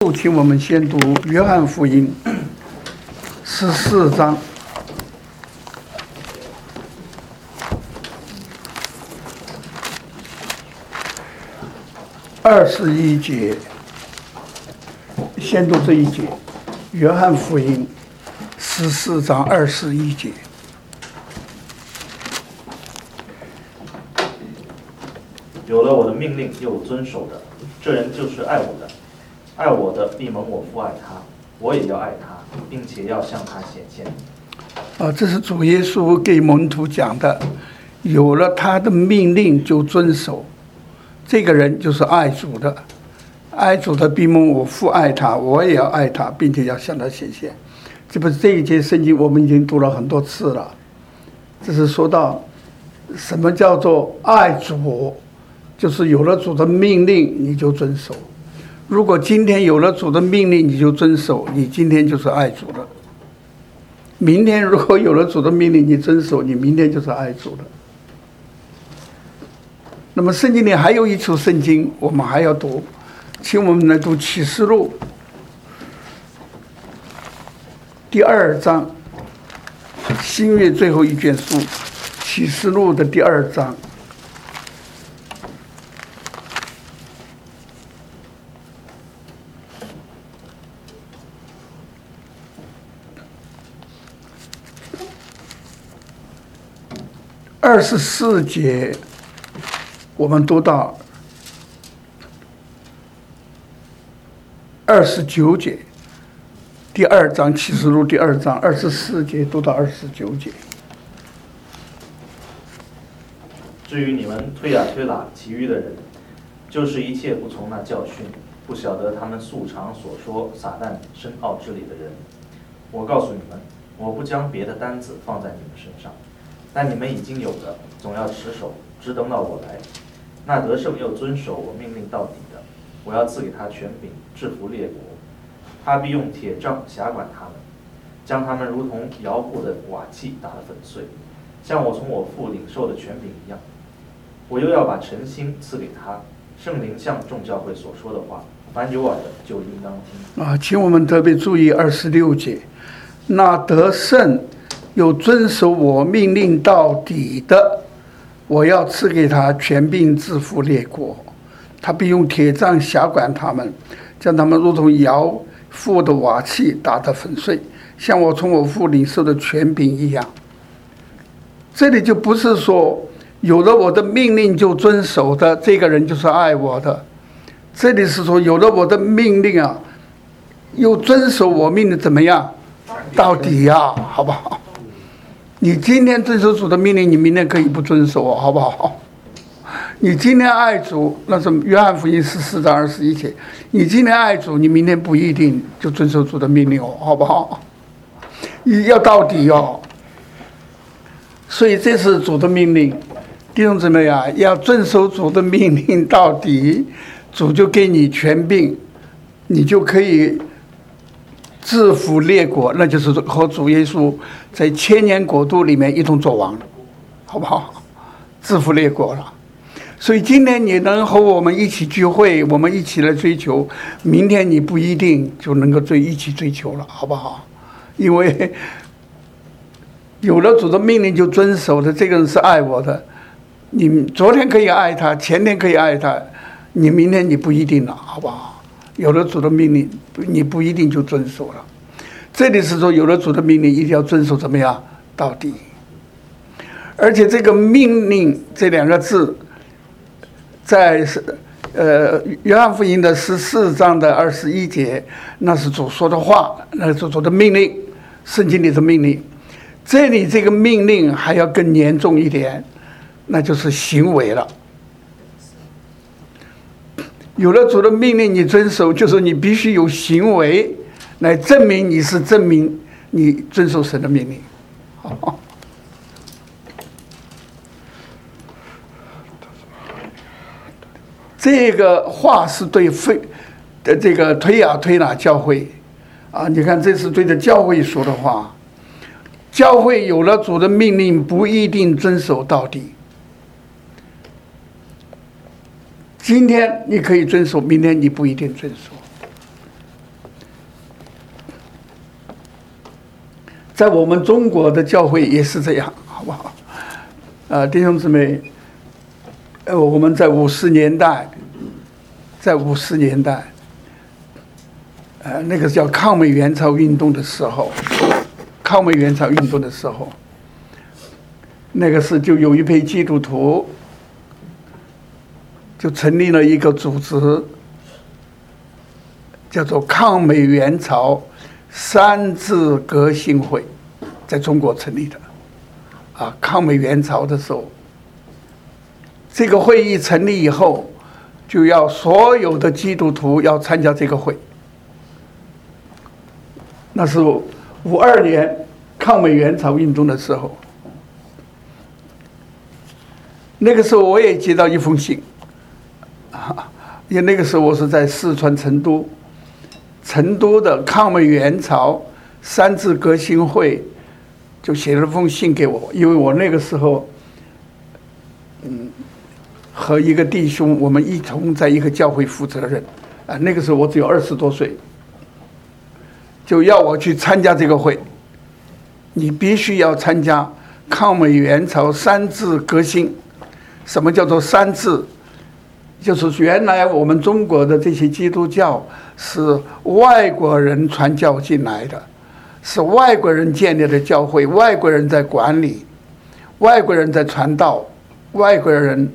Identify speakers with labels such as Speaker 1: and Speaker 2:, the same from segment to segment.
Speaker 1: 录，请我们先读约翰福音14章21节，先读这一节，约翰福音14章21节。
Speaker 2: 有了我的命令又遵守的，这人就是爱我的。爱我的必蒙我父爱他，我也要爱他，并且要向他显现。
Speaker 1: 这是主耶稣给门徒讲的，有了他的命令就遵守，这个人就是爱主的。爱主的必蒙我父爱他，我也要爱他，并且要向他显现。这不是这一节圣经我们已经读了很多次了。这是说到什么叫做爱主，就是有了主的命令你就遵守。如果今天有了主的命令你就遵守，你今天就是爱主的。明天如果有了主的命令你遵守，你明天就是爱主的。那么圣经里还有一处圣经我们还要读，请我们来读启示录第2章，新约最后一卷书，启示录的第2章。24节，我们读到29节，第2章启示录第2章24节读到29节。
Speaker 2: 至于你们推呀推拉其余的人，就是一切不从那教训，不晓得他们素常所说撒旦深奥之理的人。我告诉你们，我不将别的担子放在你们身上，但你们已经有的，总要持守，直等到我来。那得胜又遵守我命令到底的，我要赐给他权柄，制服列国。他必用铁杖辖管他们，将他们如同摇户的瓦器打得粉碎，像我从我父领受的权柄一样。我又要把晨星赐给他，圣灵向众教会所说的话，凡有耳的就应当听。
Speaker 1: 请我们特别注意26节，那得胜又遵守我命令到底的，我要赐给他权柄制服列国。他必用铁杖辖管他们，将他们如同摇户的瓦器打得粉碎，像我从我父领受的权柄一样。这里就不是说有了我的命令就遵守的，这个人就是爱我的。这里是说有了我的命令又遵守我命令怎么样？到底好不好？你今天遵守主的命令，你明天可以不遵守好不好？你今天爱主，那是约翰福音14章21节。你今天爱主，你明天不一定就遵守主的命令好不好？要到底所以这是主的命令，弟兄姊妹要遵守主的命令到底，主就给你权柄，你就可以制服列国，那就是和主耶稣在千年国度里面一同作王，好不好？制服列国了。所以今天你能和我们一起聚会，我们一起来追求，明天你不一定就能够一起追求了，好不好？因为有了主的命令就遵守的，这个人是爱我的。你昨天可以爱他，前天可以爱他，你明天你不一定了，好不好？有了主的命令，你不一定就遵守了。这里是说有了主的命令一定要遵守，怎么样？到底。而且这个命令这2个字在约翰福音的14章的21节，那是主说的话，那是主的命令，圣经里的命令。这里这个命令还要更严重一点，那就是行为了。有了主的命令你遵守，就是你必须有行为来证明你遵守神的命令。这个话是对这个推呀推拿教会你看这是对着教会说的话。教会有了主的命令不一定遵守到底。今天你可以遵守，明天你不一定遵守。 在我们中国的教会也是这样，好不好？弟兄姊妹，我们在50年代，那个叫抗美援朝运动的时候，那个就有一批基督徒就成立了一个组织，叫做抗美援朝三自革新会，在中国成立的。抗美援朝的时候，这个会议成立以后，就要所有的基督徒要参加这个会。那是52年抗美援朝运动的时候，那个时候我也接到一封信，因为那个时候我是在四川成都的抗美援朝三自革新会就写了封信给我，因为我那个时候和一个弟兄我们一同在一个教会负责任，那个时候我只有20多岁，就要我去参加这个会，你必须要参加抗美援朝三自革新。什么叫做三自？就是原来我们中国的这些基督教是外国人传教进来的，是外国人建立的教会，外国人在管理，外国人在传道，外国人，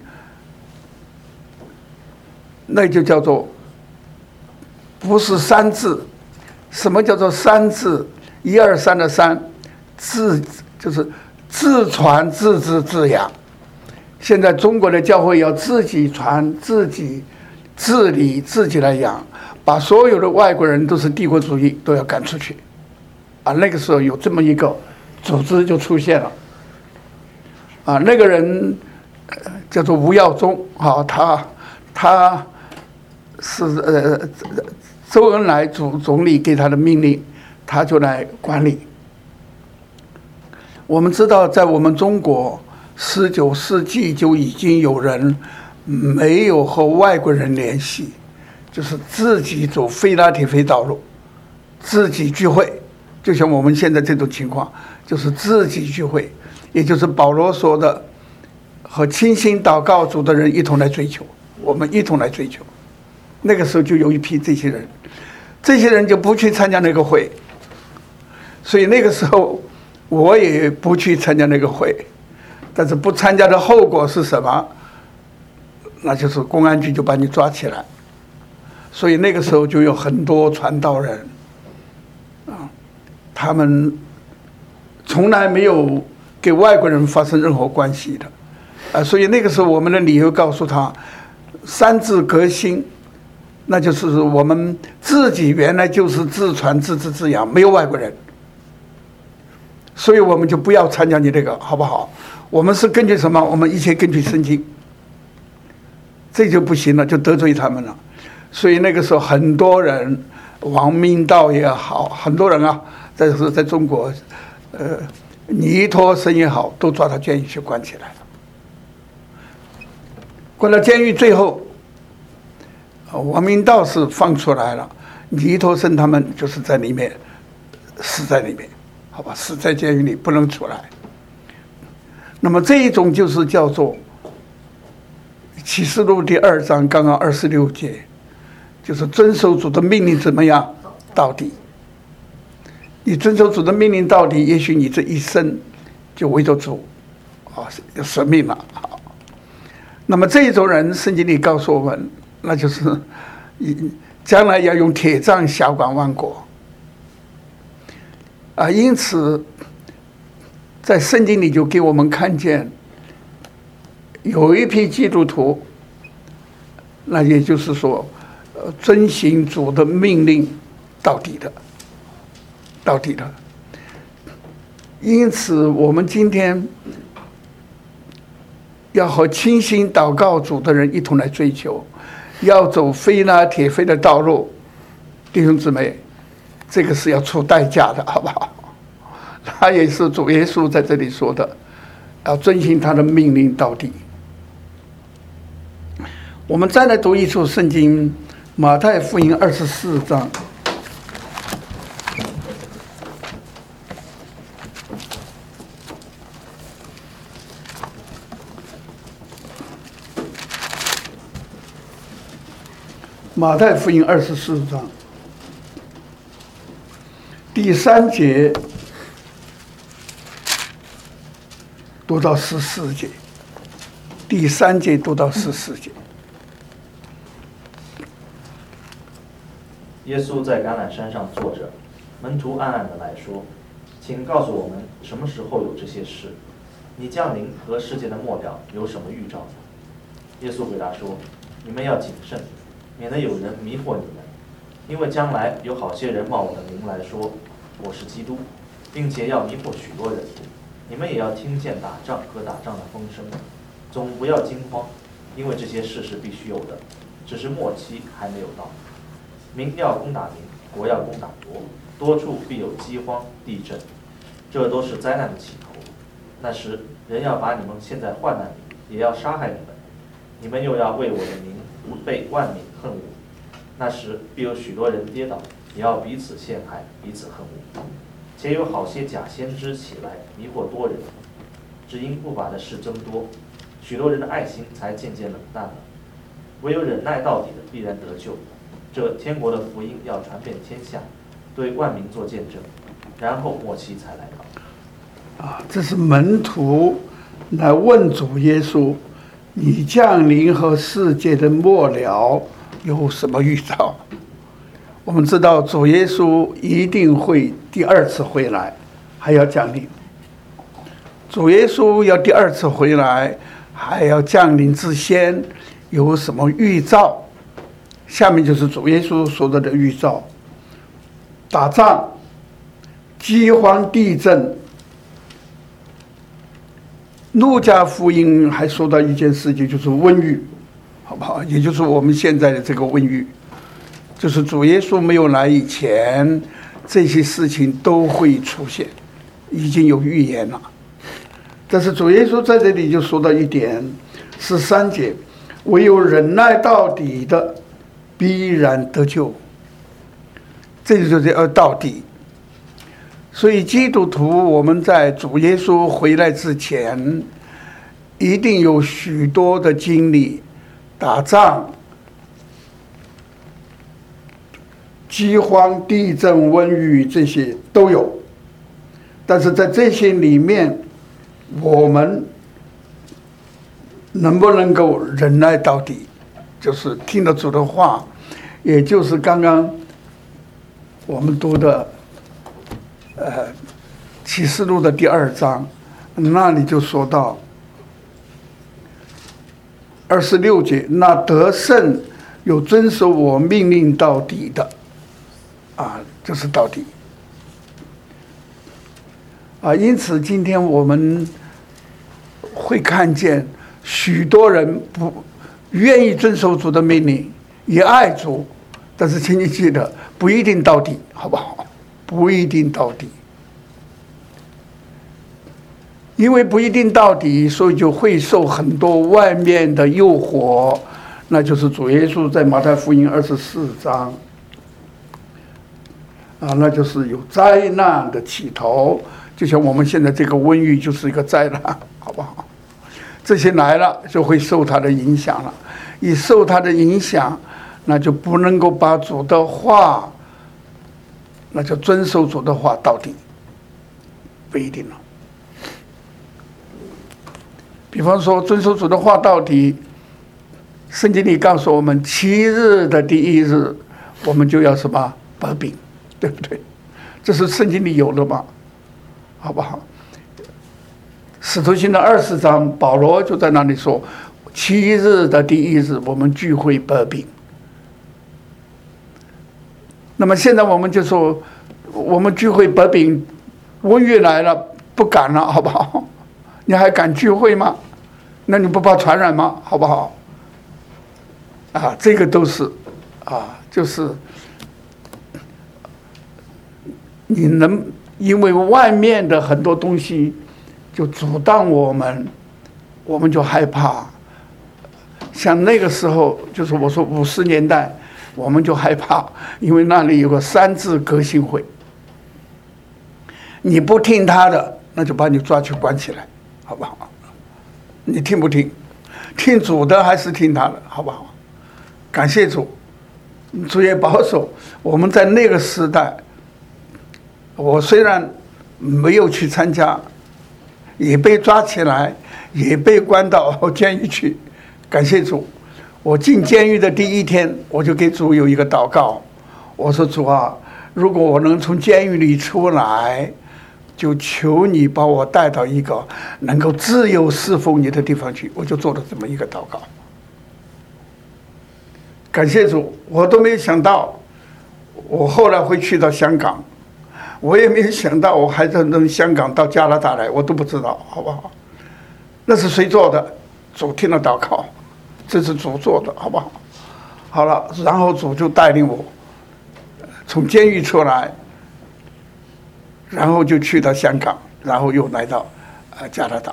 Speaker 1: 那就叫做不是三自。什么叫做三自？1、2、3的3，自就是自传、自治、自养。现在中国的教会要自己传、自己治理、自己来养，把所有的外国人都是帝国主义都要赶出去。那个时候有这么一个组织就出现了。那个人叫做吴耀宗，他是周恩来总理给他的命令，他就来管理。我们知道，在我们中国19世纪就已经有人没有和外国人联系，就是自己走非拉铁非道路，自己聚会，就像我们现在这种情况，就是自己聚会，也就是保罗说的，和倾心祷告主的人一同来追求，我们一同来追求。那个时候就有一批这些人就不去参加那个会，所以那个时候我也不去参加那个会，但是不参加的后果是什么？那就是公安局就把你抓起来。所以那个时候就有很多传道人，他们从来没有给外国人发生任何关系的，所以那个时候我们的理由告诉他，三自革新。那就是我们自己原来就是自传、自治、自养，没有外国人，所以我们就不要参加你这个，好不好？我们是根据什么？我们一切根据圣经，这就不行了，就得罪他们了。所以那个时候很多人，王明道也好，很多人在中国，尼托生也好，都抓到监狱去关起来了。关到监狱最后。王明道是放出来了，尼托生他们就是在里面死在里面，好吧，死在监狱里不能出来。那么这一种就是叫做启示录第2章刚刚26节，就是遵守主的命令怎么样到底。你遵守主的命令到底，也许你这一生就为着主有生命了。好，那么这一种人，圣经里告诉我们。那就是将来要用铁杖辖管万国因此在圣经里就给我们看见有一批基督徒，那也就是说遵行主的命令到底的。因此我们今天要和倾心祷告主的人一同来追求，要走非拉铁非的道路，弟兄姊妹，这个是要出代价的，好不好？他也是主耶稣在这里说的，要遵行他的命令到底。我们再来读一处圣经，马太福音24章。 马太福音24章第3节读到14节，第3节读到14节。
Speaker 2: 耶稣在橄榄山上坐着，门徒暗暗地来说：“请告诉我们，什么时候有这些事？你降临和世界的末了有什么预兆？”耶稣回答说：“你们要谨慎，免得有人迷惑你们，因为将来有好些人冒我的名来说我是基督，并且要迷惑许多人。你们也要听见打仗和打仗的风声，总不要惊慌，因为这些事是必须有的，只是末期还没有到。民要攻打民，国要攻打国，多处必有饥荒、地震，这都是灾难的起头。那时人要把你们陷在患难里，也要杀害你们，你们又要为我的名被万民恨恶。那时必有许多人跌倒，也要彼此陷害，彼此恨恶。且有好些假先知起来迷惑多人，只因不法的事增多，许多人的爱心才渐渐冷淡了。唯有忍耐到底的必然得救。这天国的福音要传遍天下，对万民做见证，然后末期才来到。
Speaker 1: 这是门徒来问主耶稣：“你降临和世界的末了有什么预兆？”我们知道主耶稣一定会第2次回来，还要降临。主耶稣要第2次回来，还要降临之前有什么预兆？下面就是主耶稣说的预兆：打仗、饥荒、地震。路加福音还说到一件事情，就是瘟疫，好不好？也就是我们现在的这个瘟疫，就是主耶稣没有来以前，这些事情都会出现，已经有预言了。但是主耶稣在这里就说到一点，13节，唯有忍耐到底的，必然得救。这就是要到底。所以基督徒，我们在主耶稣回来之前，一定有许多的经历，打仗、饥荒、地震、瘟疫，这些都有。但是在这些里面，我们能不能够忍耐到底，就是听得主的话，也就是刚刚我们读的启示录的第2章，那里就说到26节，那得胜有遵守我命令到底的，就是到底。因此今天我们会看见许多人不愿意遵守主的命令，也爱主，但是请你记得，不一定到底，好不好？不一定到底。因为不一定到底，所以就会受很多外面的诱惑，那就是主耶稣在马太福音24章那就是有灾难的起头，就像我们现在这个瘟疫就是一个灾难，好不好？这些来了就会受它的影响了，一受它的影响，那就不能够把主的话，那就遵守主的话到底，不一定了。比方说遵守主的话到底，圣经里告诉我们7日的第1日我们就要什么把饼，对不对？这是圣经里有的嘛，好不好？使徒行的20章保罗就在那里说7日的第1日我们聚会把饼。那么现在我们就说我们聚会把饼，瘟疫来了不敢了，好不好？你还敢聚会吗？那你不怕传染吗？好不好？这个都是就是你能因为外面的很多东西就阻挡我们，我们就害怕。像那个时候，就是我说50年代，我们就害怕，因为那里有个3自革新会，你不听他的，那就把你抓去关起来，好不好？你听不听？听主的还是听他的，好不好？感谢主， 主也保守。我们在那个时代，我虽然没有去参加，也被抓起来，也被关到监狱去。感谢主，我进监狱的第一天，我就给主有一个祷告，我说主啊，如果我能从监狱里出来，就求你把我带到一个能够自由侍奉你的地方去。我就做了这么一个祷告。感谢主，我都没有想到我后来会去到香港，我也没有想到我还从香港到加拿大来，我都不知道，好不好？那是谁做的？主听了祷告，这是主做的，好不好？好了，然后主就带领我从监狱出来，然后就去到香港，然后又来到加拿大。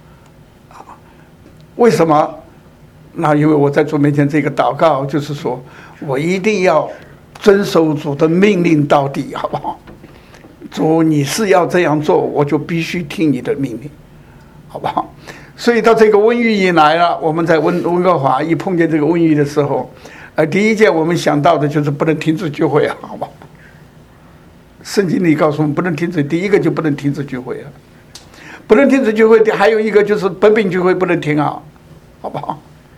Speaker 1: 为什么？那因为我在主面前这个祷告，就是说我一定要遵守主的命令到底，好不好？主，你是要这样做，我就必须听你的命令，好不好？所以到这个瘟疫一来了，我们在温哥华一碰见这个瘟疫的时候，第一件我们想到的就是不能停止聚会啊，好吧？圣经里告诉我们不能停止，第一个就不能停止聚会啊，不能停止聚会，还有一个就是本饼聚会不能停啊，好不好？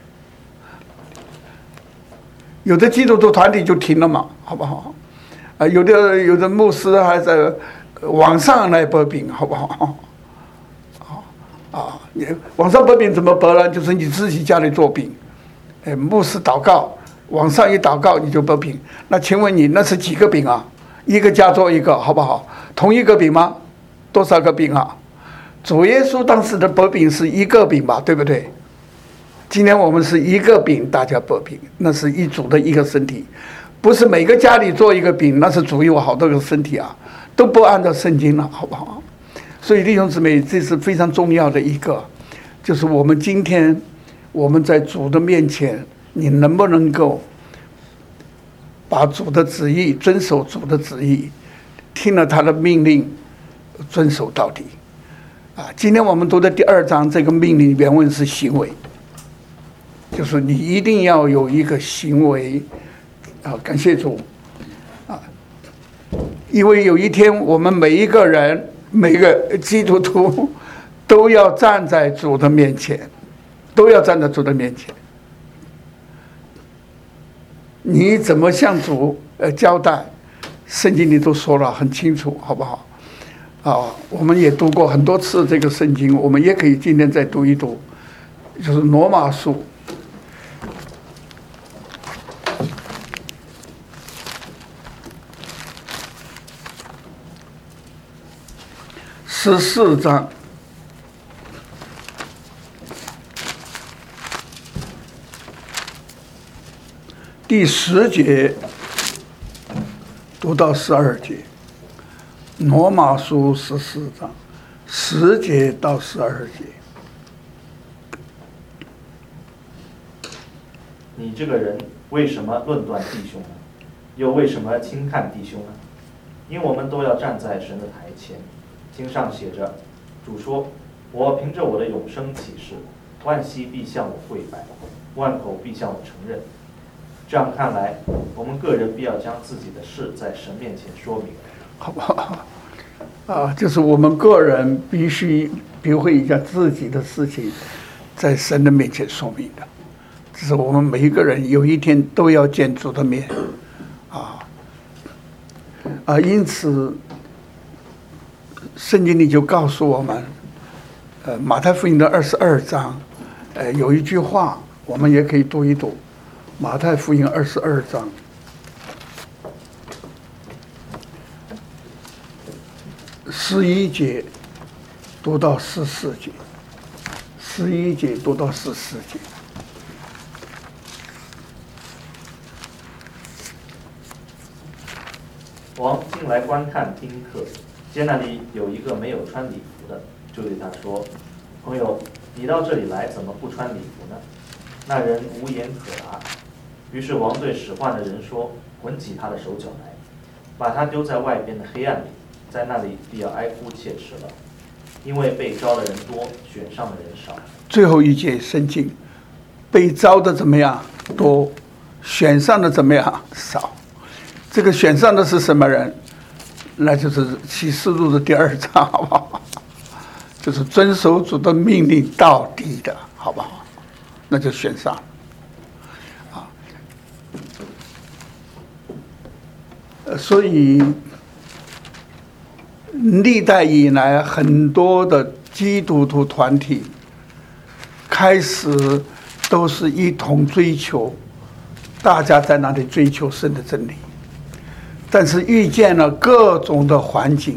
Speaker 1: 有的基督徒团体就停了嘛，好不好？有的牧师还在网上来播饼，好不好？你网上播饼怎么播呢？就是你自己家里做饼，牧师祷告，网上一祷告你就播饼。那请问你那是几个饼啊？一个家做一个，好不好？同一个饼吗？多少个饼啊？主耶稣当时的播饼是一个饼吧，对不对？今天我们是一个饼，大家播饼，那是一主的一个身体，不是每个家里做一个饼，那是主有好多个身体啊，都不按照圣经了，好不好？所以弟兄姊妹，这是非常重要的一个，就是我们今天我们在主的面前，你能不能够把主的旨意遵守主的旨意，听了他的命令遵守到底啊？今天我们读的第2章这个命令原文是行为，就是你一定要有一个行为啊！感谢主啊！因为有一天我们每一个人，每个基督徒都要站在主的面前，都要站在主的面前。你怎么向主交代？圣经里都说了很清楚，好不好？我们也读过很多次这个圣经，我们也可以今天再读一读，就是罗马书14章第10节读到12节，罗马书14章10节到12节。
Speaker 2: 你这个人为什么论断弟兄呢？又为什么轻看弟兄呢？因我们都要站在神的台前。经上写着，主说：“我凭着我的永生起誓，万膝必向我跪拜，万口必向我承认。”这样看来，我们个人必要将自己的事在神面前说明，
Speaker 1: 好不好？就是我们个人必须会将自己的事情在神的面前说明的。这是我们每一个人有一天都要见主的面因此圣经里就告诉我们，马太福音的22章，有一句话，我们也可以读一读。马太福音22章11节读到14节，11节读到14节。
Speaker 2: 王进来观看宾客，见那里有一个没有穿礼服的，就对他说：“朋友，你到这里来，怎么不穿礼服呢？”那人无言可答。于是王对使唤的人说：“捆起他的手脚来，把他丢在外边的黑暗里，在那里必要哀哭切齿了，因为被招的人多，选上的人少。”最后一节圣经，被招的怎么样？多，
Speaker 1: 选上的怎么样？少。这个选上的是什么人？那就是启示录的第2章，好不好？就是遵守主的命令到底的，好不好？那就选上了。所以历代以来很多的基督徒团体开始都是一同追求，大家在那里追求神的真理，但是遇见了各种的环境，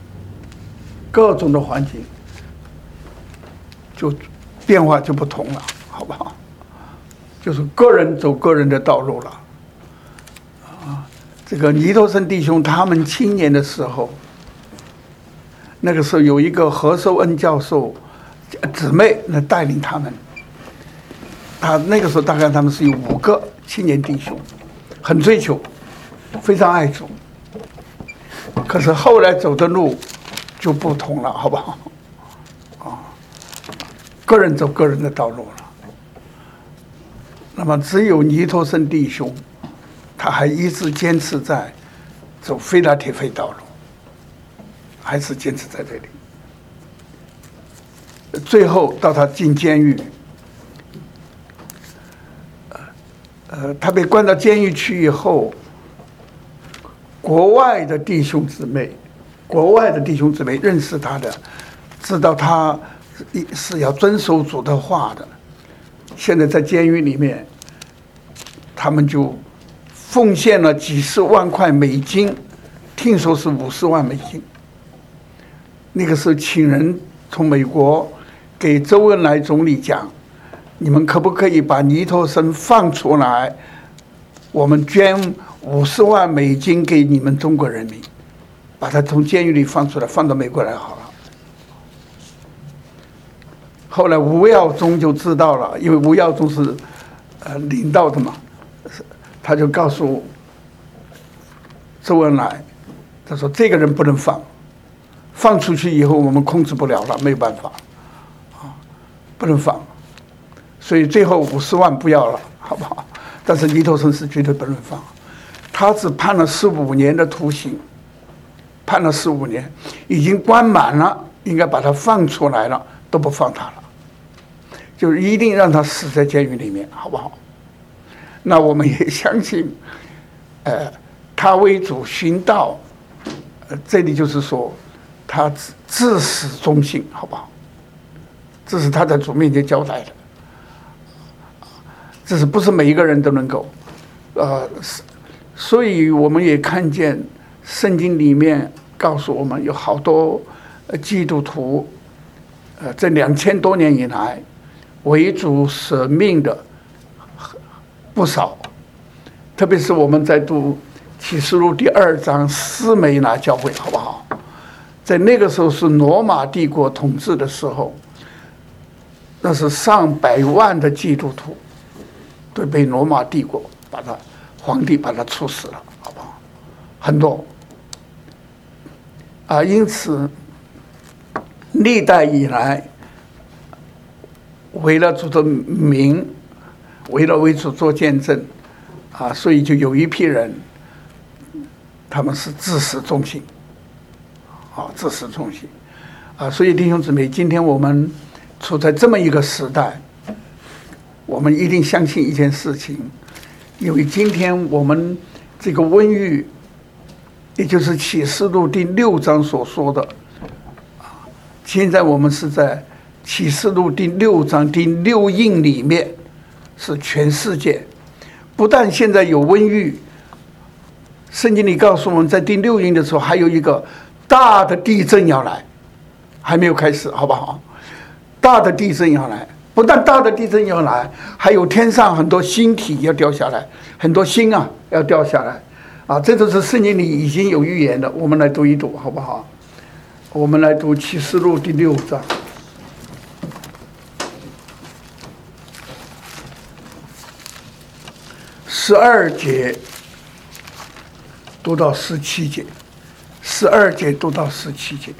Speaker 1: 就变化就不同了，好不好？就是个人走个人的道路了。这个尼托生弟兄他们青年的时候，那个时候有一个何寿恩教授姊妹来带领他们。他那个时候大概他们是有5个青年弟兄，很追求，非常爱主。可是后来走的路就不同了，好不好？个人走个人的道路了。那么只有尼托生弟兄，他还一直坚持在走非拉铁非道路，还是坚持在这里。最后到他进监狱，他被关到监狱去以后，国外的弟兄姊妹认识他的，知道他是要遵守主的话的。现在在监狱里面，他们就奉献了几十万块美金，听说是50万美金。那个时候请人从美国给周恩来总理讲，你们可不可以把尼托生放出来，我们捐50万美金给你们中国人民，把他从监狱里放出来，放到美国来好了。后来吴耀宗就知道了，因为吴耀宗是领导的嘛，他就告诉周恩来，他说这个人不能放，放出去以后我们控制不了了，没有办法，不能放，所以最后50万不要了，好不好？但是尼托生是绝对不能放，他只判了15年的徒刑，判了15年，已经关满了，应该把他放出来了，都不放他了，就是一定让他死在监狱里面，好不好？那我们也相信，他为主寻道，这里就是说，他至死忠信，好不好？这是他在主面前交代的，这是不是每一个人都能够，所以我们也看见圣经里面告诉我们，有好多基督徒，这2000多年以来，为主舍命的不少，特别是我们在读启示录第2章斯美拿教会，好不好？在那个时候是罗马帝国统治的时候，那是上百万的基督徒都被罗马帝国皇帝把他处死了，好不好？很多因此历代以来，为了主的名，为了为主做见证，所以就有一批人，他们是至死忠心，至死忠心，所以弟兄姊妹，今天我们处在这么一个时代，我们一定相信一件事情，因为今天我们这个瘟疫，也就是启示录第6章所说的，现在我们是在启示录第6章第6印里面，是全世界，不但现在有瘟疫，圣经里告诉我们，在第6印的时候还有一个大的地震要来，还没有开始，好不好？大的地震要来，不但大的地震要来，还有天上很多星体要掉下来，很多星要掉下来，这都是圣经里已经有预言的。我们来读一读，好不好？我们来读启示录第6章。12节读到17节，12节读到17节。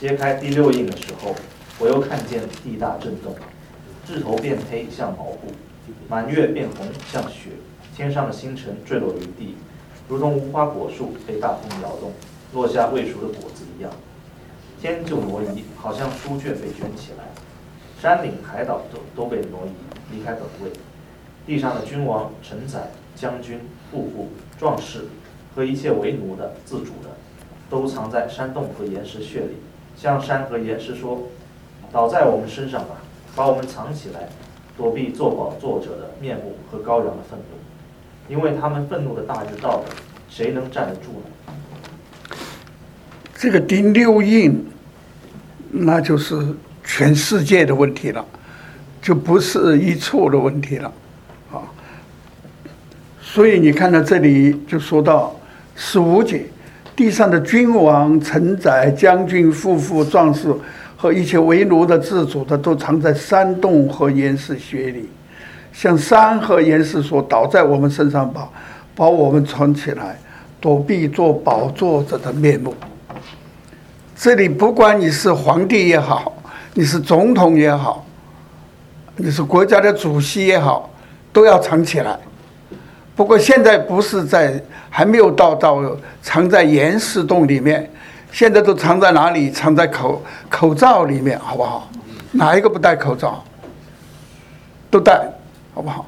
Speaker 2: 揭开第6印的时候，我又看见地大震动，日头变黑像毛布，满月变红像雪，天上的星辰坠落于地，如同无花果树被大风摇动，落下未熟的果子一样。天就挪移，好像书卷被卷起来，山岭海岛都被挪移，离开本位。地上的君王、臣宰、将军、富户、壮士和一切为奴的、自主的，都藏在山洞和岩石穴里，向山和岩石说：“倒在我们身上吧，把我们藏起来，躲避做宝座者的面目和羔羊的愤怒，因为他们愤怒的大日到了，谁能站得住呢？”
Speaker 1: 这个第6印，那就是全世界的问题了，就不是一处的问题了，啊。所以你看到这里就说到15节，地上的君王、臣宰、将军、富户、壮士和一切为奴的、自主的，都藏在山洞和岩石穴里，向山和岩石说：“倒在我们身上吧，把我们藏起来，躲避做宝座者的面目。”这里不管你是皇帝也好，你是总统也好，你是国家的主席也好，都要藏起来。不过现在不是还没有到藏在岩石洞里面，现在都藏在哪里？藏在口罩里面，好不好？哪一个不戴口罩？都戴，好不好？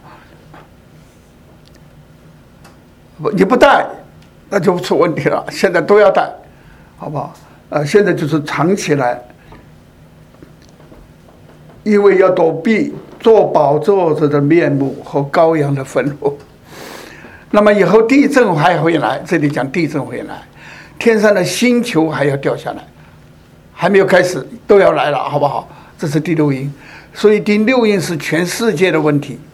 Speaker 1: 你不戴，那就出问题了。现在都要戴，好不好？现在就是藏起来，因为要躲避做宝座者的面目和羔羊的愤怒。那么以后地震还会来，这里讲地震会来，天上的星球还要掉下来，还没有开始，都要来了，好不好？这是第6印，所以第6印是全世界的问题。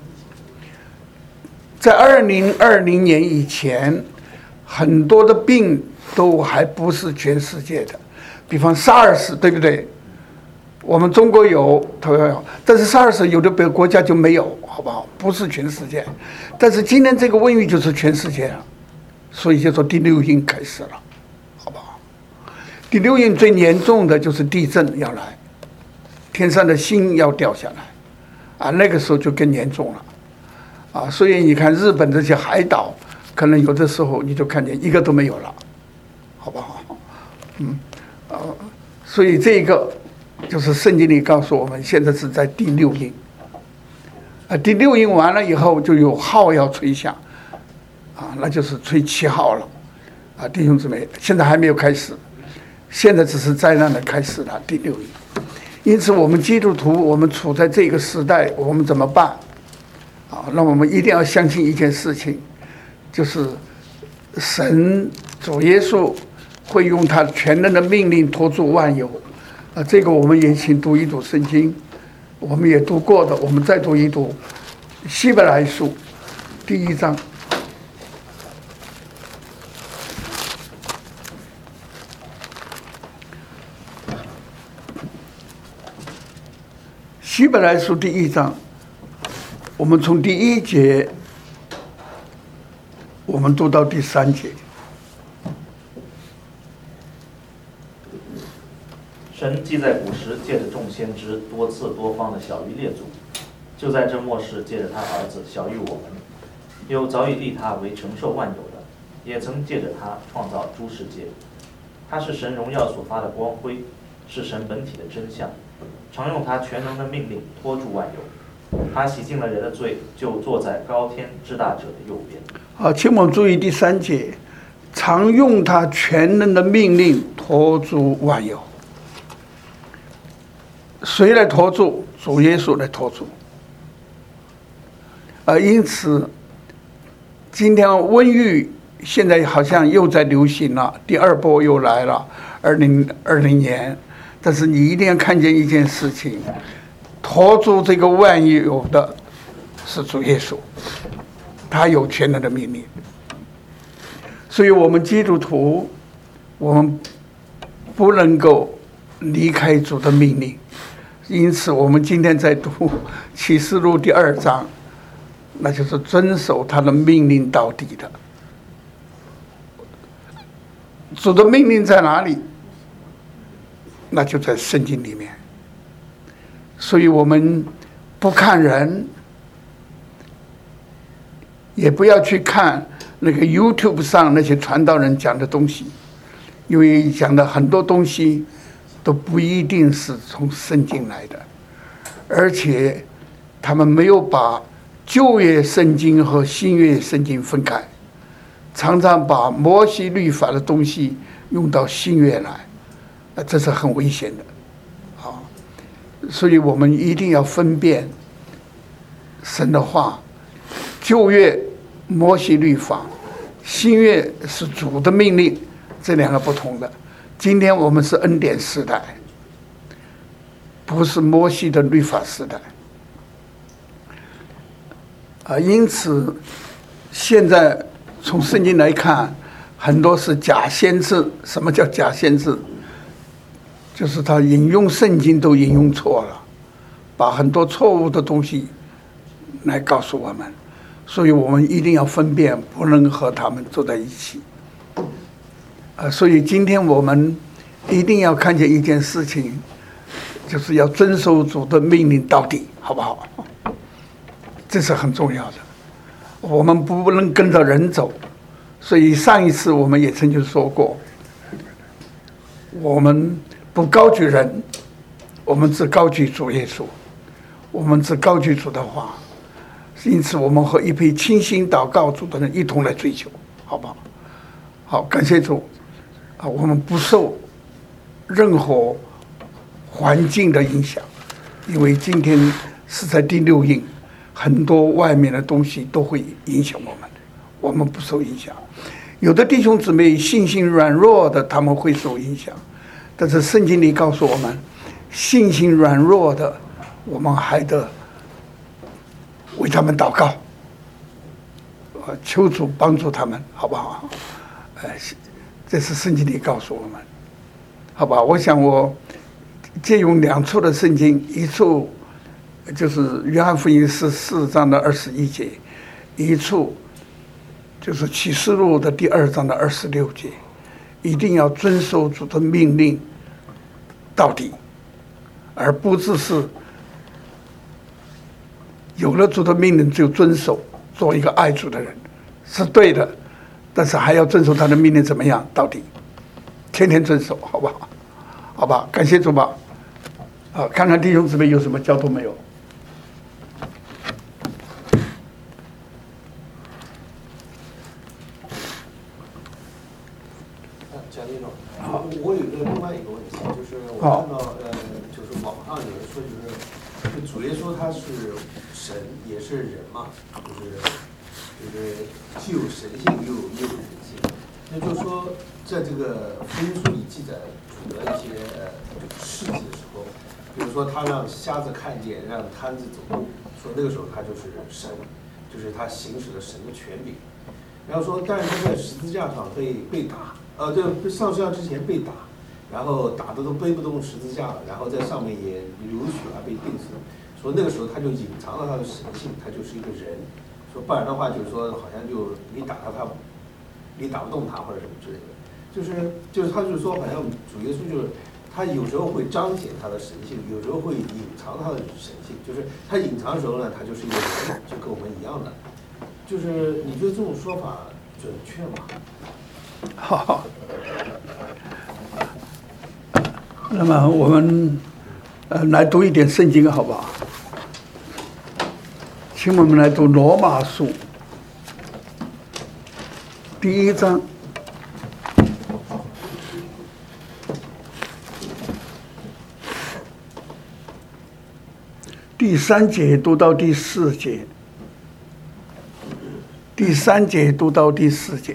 Speaker 1: 在2020年以前，很多的病都还不是全世界的，比方 SARS， 对不对？我们中国有，但是 SARS 有的别的国家就没有，好不好？不是全世界。但是今天这个瘟疫就是全世界了，所以就说第6印开始了，好不好？第6印最严重的就是地震要来，天上的星要掉下来，那个时候就更严重了，所以你看日本这些海岛，可能有的时候你就看见一个都没有了，好不好？所以这个就是圣经里告诉我们，现在是在第6印。第6印完了以后，就有号要吹响，那就是吹7号了，弟兄姊妹，现在还没有开始，现在只是灾难的开始了，第6印。因此，我们基督徒，我们处在这个时代，我们怎么办？那我们一定要相信一件事情，就是神主耶稣会用他全能的命令托住万有。这个我们也请读一读圣经，我们也读过的，我们再读一读希伯来书第1章。希伯来书第1章，我们从第1节我们读到第3节。
Speaker 2: 神既在古时借着众先知多次多方的小于列祖，就在这末世借着他儿子小于我们，又早已立他为承受万有的，也曾借着他创造诸世界。他是神荣耀所发的光辉，是神本体的真相，常用他全能的命令托住万有。他洗净了人的罪，就坐在高天之大者的右边。
Speaker 1: 好，请我们注意第3节，常用他全能的命令托住万有。谁来托住？主耶稣来托住。因此，今天瘟疫现在好像又在流行了，第2波又来了，2020年。但是你一定要看见一件事情，托住这个万有的是主耶稣，他有全能的命令。所以我们基督徒，我们不能够离开主的命令。因此我们今天在读启示录第2章，那就是遵守他的命令到底的。主的命令在哪里？ 那就在圣经里面。所以我们不看人，也不要去看那个 YouTube 上那些传道人讲的东西，因为讲的很多东西都不一定是从圣经来的，而且他们没有把旧约圣经和新约圣经分开，常常把摩西律法的东西用到新约来，这是很危险的。所以我们一定要分辨神的话，旧约摩西律法，新约是主的命令，这两个不同的。今天我们是恩典时代，不是摩西的律法时代。因此现在从圣经来看，很多是假先知。什么叫假先知？就是他引用圣经都引用错了，把很多错误的东西来告诉我们，所以我们一定要分辨，不能和他们坐在一起。所以今天我们一定要看见一件事情，就是要遵守主的命令到底，好不好？这是很重要的。我们不能跟着人走，所以上一次我们也曾经说过，我们不高举人，我们只高举主耶稣，我们只高举主的话。因此我们和一批倾心祷告主的人一同来追求，好不好？好，感谢主。我们不受任何环境的影响，因为今天是在第六印，很多外面的东西都会影响我们不受影响。有的弟兄姊妹信心软弱的，他们会受影响，但是圣经里告诉我们，信心软弱的，我们还得为他们祷告，求主帮助他们，好不好？这是圣经里告诉我们，好吧？我想我借用两处的圣经，一处就是约翰福音14章的21节，一处就是启示录的第2章的26节，一定要遵守主的命令到底，而不只是有了主的命令就遵守，做一个爱主的人是对的，但是还要遵守他的命令，怎么样？到底，天天遵守，好不好？好吧，感谢主吧。看看弟兄姊妹有什么交通没有？
Speaker 3: 蒋弟兄，我有另外一个问题，就是我看到就是网上有人说，就是主耶稣他是神也是人嘛，就是既有神性又有人性。那就是说，在这个福音书里记载主的一些事迹的时候，比如说他让瞎子看见，让瘫子走路，说那个时候他就是神，就是他行使了神的权柄。然后说，但是他在十字架上被打，对，上十字架之前被打，然后打的都背不动十字架了，然后在上面也流血啊，被钉死。说那个时候他就隐藏了他的神性，他就是一个人。说不然的话，就是说好像就你打到他，你打不动他或者什么之类的。就是他就是说，好像主耶稣就是他有时候会彰显他的神性，有时候会隐藏他的神性。就是他隐藏的时候呢，他就是一个人，就跟我们一样的。就是你觉得这种说法准确吗？
Speaker 1: 好，那么我们来读一点圣经好不好？请我们来读罗马书第1章第3节读到第4节，第3节读到第4节。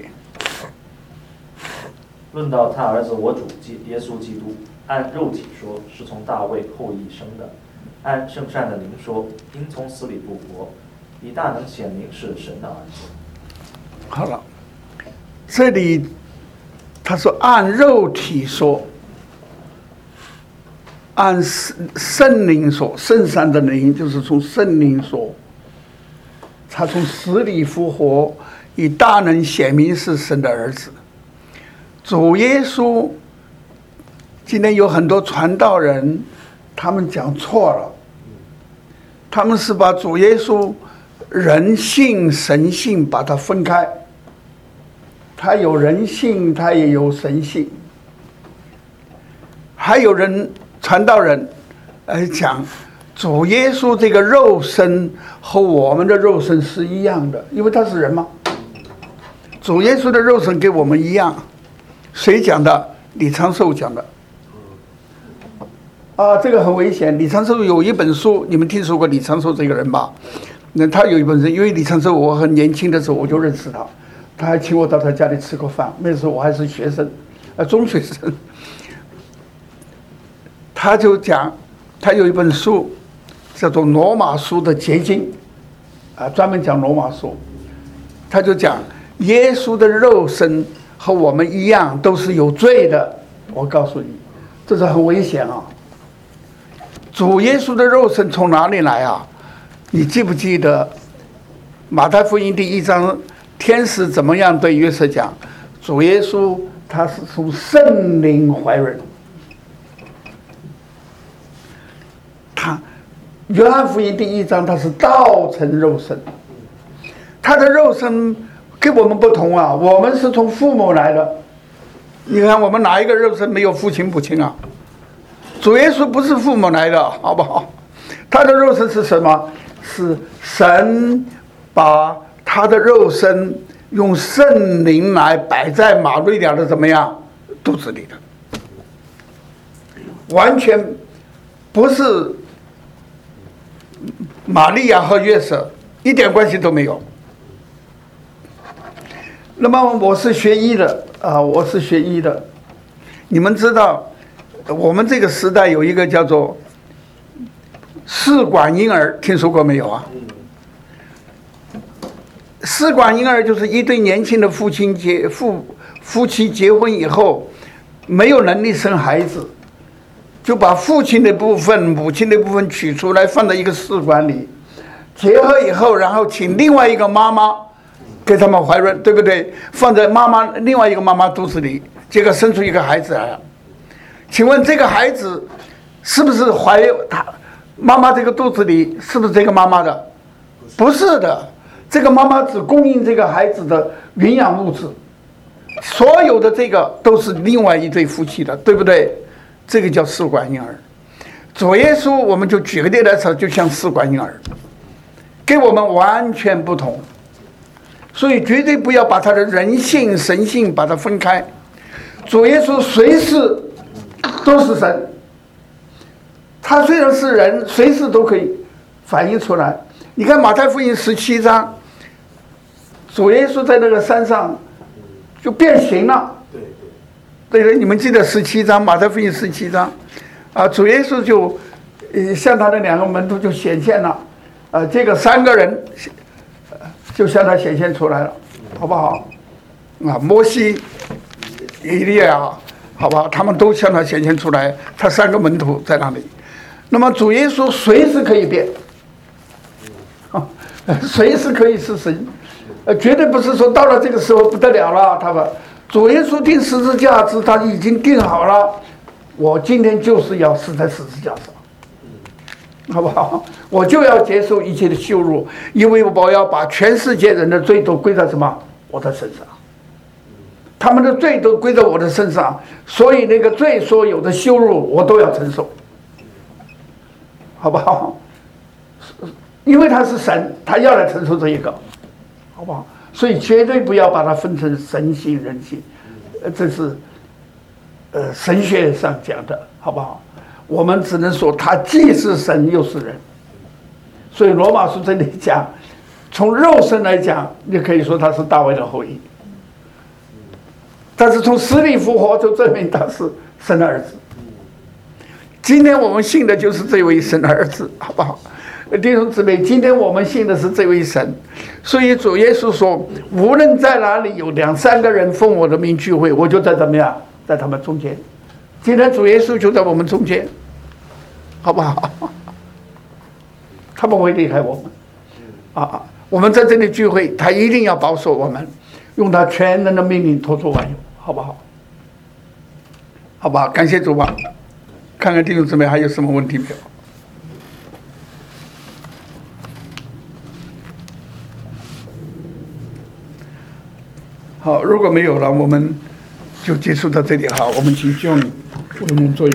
Speaker 2: 论到他儿子我主耶稣基督，按肉体说是从大卫后裔生的，按圣善的灵说因从死里复活，以大能显明是神的儿子。
Speaker 1: 好了，这里他说按肉体说，按圣灵说，圣善的灵就是从圣灵说，他从死里复活，以大能显明是神的儿子。主耶稣今天有很多传道人，他们讲错了，他们是把主耶稣人性、神性把它分开，他有人性，他也有神性。还有人传道人来讲，主耶稣这个肉身和我们的肉身是一样的，因为他是人嘛。主耶稣的肉身跟我们一样，谁讲的？李长寿讲的。这个很危险。李长寿有一本书，你们听说过李长寿这个人吧？那他有一本书，因为李长寿我很年轻的时候我就认识他，他还请我到他家里吃过饭。那时候我还是学生，中学生。他就讲，他有一本书叫做《罗马书的结晶》，专门讲罗马书。他就讲耶稣的肉身和我们一样都是有罪的。我告诉你，这是很危险啊！主耶稣的肉身从哪里来啊？你记不记得马太福音第1章，天使怎么样对约瑟讲？主耶稣他是从圣灵怀孕。约翰福音第1章，他是道成肉身，他的肉身跟我们不同啊，我们是从父母来的。你看我们哪一个肉身没有父亲母亲啊？主耶稣不是父母来的，好不好？他的肉身是什么？是神把他的肉身用圣灵来摆在马瑞亚的怎么样肚子里的，完全不是玛利亚和约瑟，一点关系都没有。那么我是学医的我是学医的。你们知道我们这个时代有一个叫做试管婴儿，听说过没有啊？试管婴儿就是一对年轻的夫妻结婚以后没有能力生孩子，就把父亲的部分、母亲的部分取出来放在一个试管里，结合以后，然后请另外一个妈妈给他们怀孕，对不对？放在另外一个妈妈肚子里，结果生出一个孩子来了。请问这个孩子是不是他妈妈这个肚子里是不是这个妈妈的？不是的，这个妈妈只供应这个孩子的营养物质，所有的这个都是另外一对夫妻的，对不对？这个叫试管婴儿。主耶稣我们就举个例来说，就像试管婴儿，跟我们完全不同，所以绝对不要把他的人性、神性把它分开。主耶稣随时都是神，他虽然是人，随时都可以反映出来。你看马太福音17章，主耶稣在那个山上就变形了。对，你们记得17章，马太福音17章，主耶稣就向他的2个门徒就显现了，这个3个人就向他显现出来了，好不好？摩西、以利亚，好吧，他们都向他显现出来，他3个门徒在那里。那么主耶稣随时可以变，随时可以是神，绝对不是说到了这个时候不得了了。他们主耶稣定十字架时，他已经定好了，我今天就是要死在十字架上，好不好？我就要接受一切的羞辱，因为我要把全世界人的罪都归在什么？我的身上。他们的罪都归在我的身上，所以那个罪所有的羞辱我都要承受，好不好？因为他是神，他要来承受这一个，好不好？所以绝对不要把它分成神性、人性，这是神学上讲的，好不好？我们只能说他既是神又是人。所以罗马书这里讲，从肉身来讲，你可以说他是大卫的后裔，但是从死里复活就证明他是神的儿子。今天我们信的就是这位神的儿子，好不好？弟兄姊妹，今天我们信的是这位神，所以主耶稣说，无论在哪里有2、3个人奉我的名聚会，我就在怎么样，在他们中间。今天主耶稣就在我们中间，好不好？他不会离开我们我们在这里聚会，他一定要保守我们，用他全能的命令托出万有，好不好？ 好吧，感谢主吧。看看弟兄姊妹还有什么问题没有？好，如果没有了，我们就结束到这里。好，我们请John为我们做一个。